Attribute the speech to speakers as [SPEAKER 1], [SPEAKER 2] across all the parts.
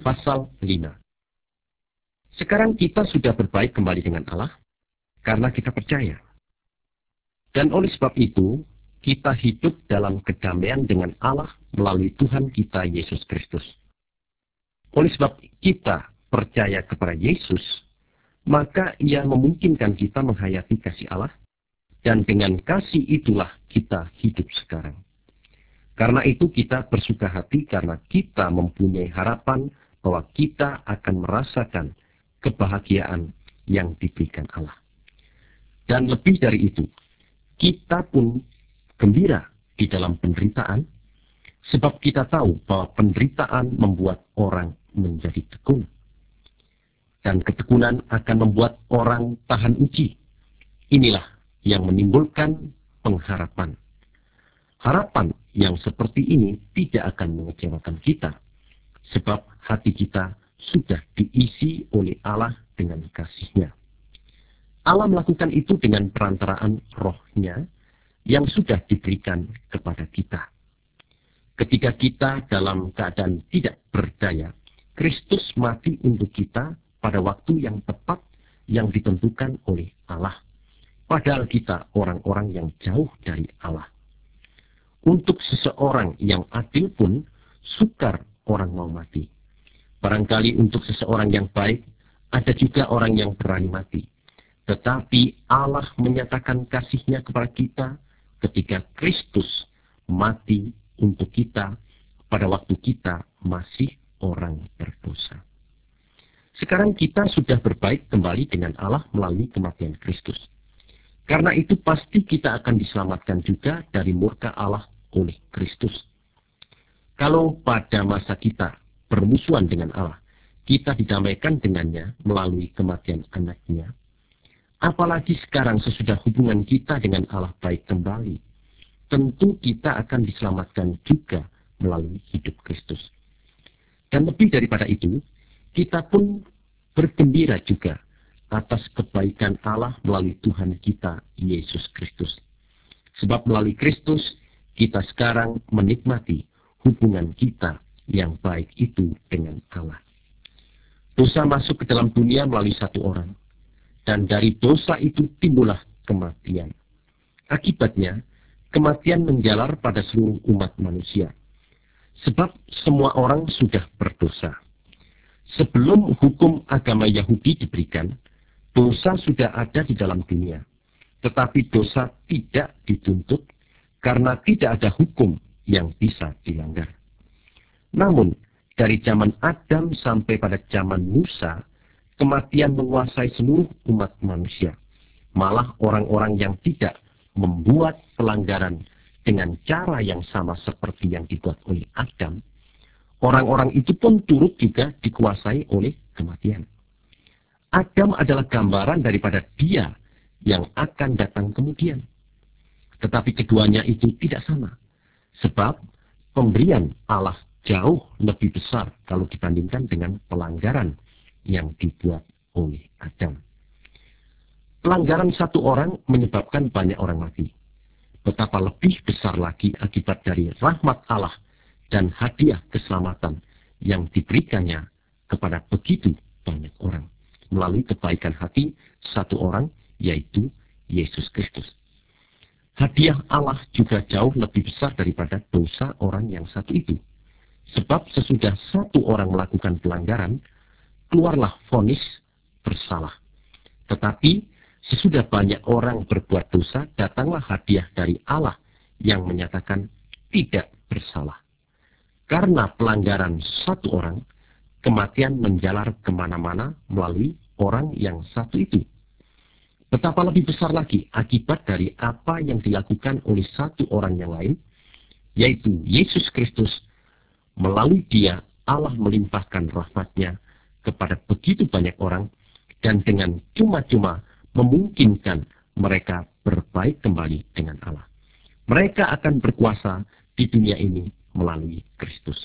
[SPEAKER 1] pasal 5. Sekarang kita sudah berbaik kembali dengan Allah karena kita percaya. Dan oleh sebab itu, kita hidup dalam kedamaian dengan Allah melalui Tuhan kita Yesus Kristus. Oleh sebab kita percaya kepada Yesus, maka Ia memungkinkan kita menghayati kasih Allah, dan dengan kasih itulah kita hidup sekarang. Karena itu kita bersuka hati karena kita mempunyai harapan bahwa kita akan merasakan kebahagiaan yang diberikan Allah. Dan lebih dari itu, kita pun gembira di dalam penderitaan, sebab kita tahu bahwa penderitaan membuat orang menjadi tekun. Dan ketekunan akan membuat orang tahan uji. Inilah yang menimbulkan pengharapan. Harapan yang seperti ini tidak akan mengecewakan kita, sebab hati kita sudah diisi oleh Allah dengan kasih-Nya. Allah melakukan itu dengan perantaraan Roh-Nya yang sudah diberikan kepada kita. Ketika kita dalam keadaan tidak berdaya, Kristus mati untuk kita pada waktu yang tepat yang ditentukan oleh Allah. Padahal kita orang-orang yang jauh dari Allah. Untuk seseorang yang adil pun, sukar orang mau mati. Barangkali untuk seseorang yang baik, ada juga orang yang berani mati. Tetapi Allah menyatakan kasih-Nya kepada kita ketika Kristus mati untuk kita pada waktu kita masih orang berdosa. Sekarang kita sudah berbaik kembali dengan Allah melalui kematian Kristus. Karena itu pasti kita akan diselamatkan juga dari murka Allah oleh Kristus. Kalau pada masa kita bermusuhan dengan Allah, kita didamaikan dengannya melalui kematian anak-Nya, apalagi sekarang sesudah hubungan kita dengan Allah baik kembali, tentu kita akan diselamatkan juga melalui hidup Kristus. Dan lebih daripada itu, kita pun bergembira juga atas kebaikan Allah melalui Tuhan kita Yesus Kristus. Sebab melalui Kristus, kita sekarang menikmati hubungan kita yang baik itu dengan Allah. Dosa masuk ke dalam dunia melalui satu orang. Dan dari dosa itu timbullah kematian. Akibatnya, kematian menjalar pada seluruh umat manusia. Sebab semua orang sudah berdosa. Sebelum hukum agama Yahudi diberikan, dosa sudah ada di dalam dunia. Tetapi dosa tidak dituntut karena tidak ada hukum yang bisa dilanggar. Namun, dari zaman Adam sampai pada zaman Musa, kematian menguasai seluruh umat manusia. Malah orang-orang yang tidak membuat pelanggaran dengan cara yang sama seperti yang dibuat oleh Adam, orang-orang itu pun turut juga dikuasai oleh kematian. Adam adalah gambaran daripada Dia yang akan datang kemudian. Tetapi keduanya itu tidak sama. Sebab pemberian Allah jauh lebih besar kalau dibandingkan dengan pelanggaran yang dibuat oleh Adam. Pelanggaran satu orang menyebabkan banyak orang mati. Betapa lebih besar lagi akibat dari rahmat Allah dan hadiah keselamatan yang diberikannya kepada begitu banyak orang melalui kebaikan hati satu orang, yaitu Yesus Kristus. Hadiah Allah juga jauh lebih besar daripada dosa orang yang satu itu. Sebab sesudah satu orang melakukan pelanggaran, keluarlah vonis bersalah. Tetapi sesudah banyak orang berbuat dosa, datanglah hadiah dari Allah yang menyatakan tidak bersalah. Karena pelanggaran satu orang, kematian menjalar kemana-mana melalui orang yang satu itu. Betapa lebih besar lagi akibat dari apa yang dilakukan oleh satu orang yang lain, yaitu Yesus Kristus. Melalui Dia, Allah melimpahkan rahmat-Nya kepada begitu banyak orang, dan dengan cuma-cuma memungkinkan mereka berbaik kembali dengan Allah. Mereka akan berkuasa di dunia ini melalui Kristus.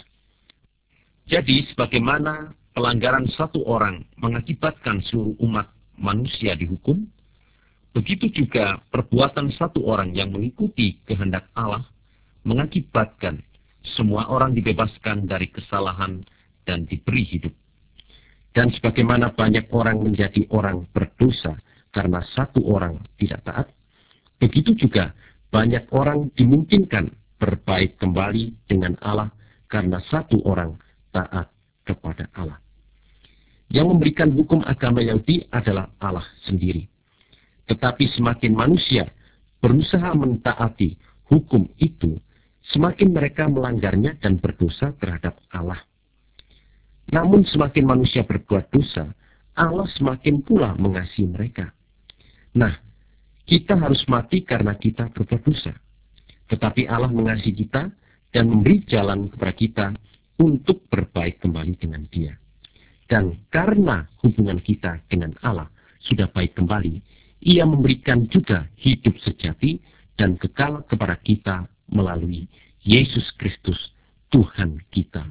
[SPEAKER 1] Jadi, sebagaimana pelanggaran satu orang mengakibatkan seluruh umat manusia dihukum, begitu juga perbuatan satu orang yang mengikuti kehendak Allah mengakibatkan semua orang dibebaskan dari kesalahan dan diberi hidup. Dan sebagaimana banyak orang menjadi orang berdosa karena satu orang tidak taat, begitu juga banyak orang dimungkinkan berbaik kembali dengan Allah karena satu orang taat kepada Allah. Yang memberikan hukum agama Yahudi adalah Allah sendiri. Tetapi semakin manusia berusaha mentaati hukum itu, semakin mereka melanggarnya dan berdosa terhadap Allah. Namun semakin manusia berbuat dosa, Allah semakin pula mengasihi mereka. Nah, kita harus mati karena kita berbuat dosa. Tetapi Allah mengasihi kita dan memberi jalan kepada kita untuk berbaik kembali dengan Dia. Dan karena hubungan kita dengan Allah sudah baik kembali, Ia memberikan juga hidup sejati dan kekal kepada kita melalui Yesus Kristus, Tuhan kita.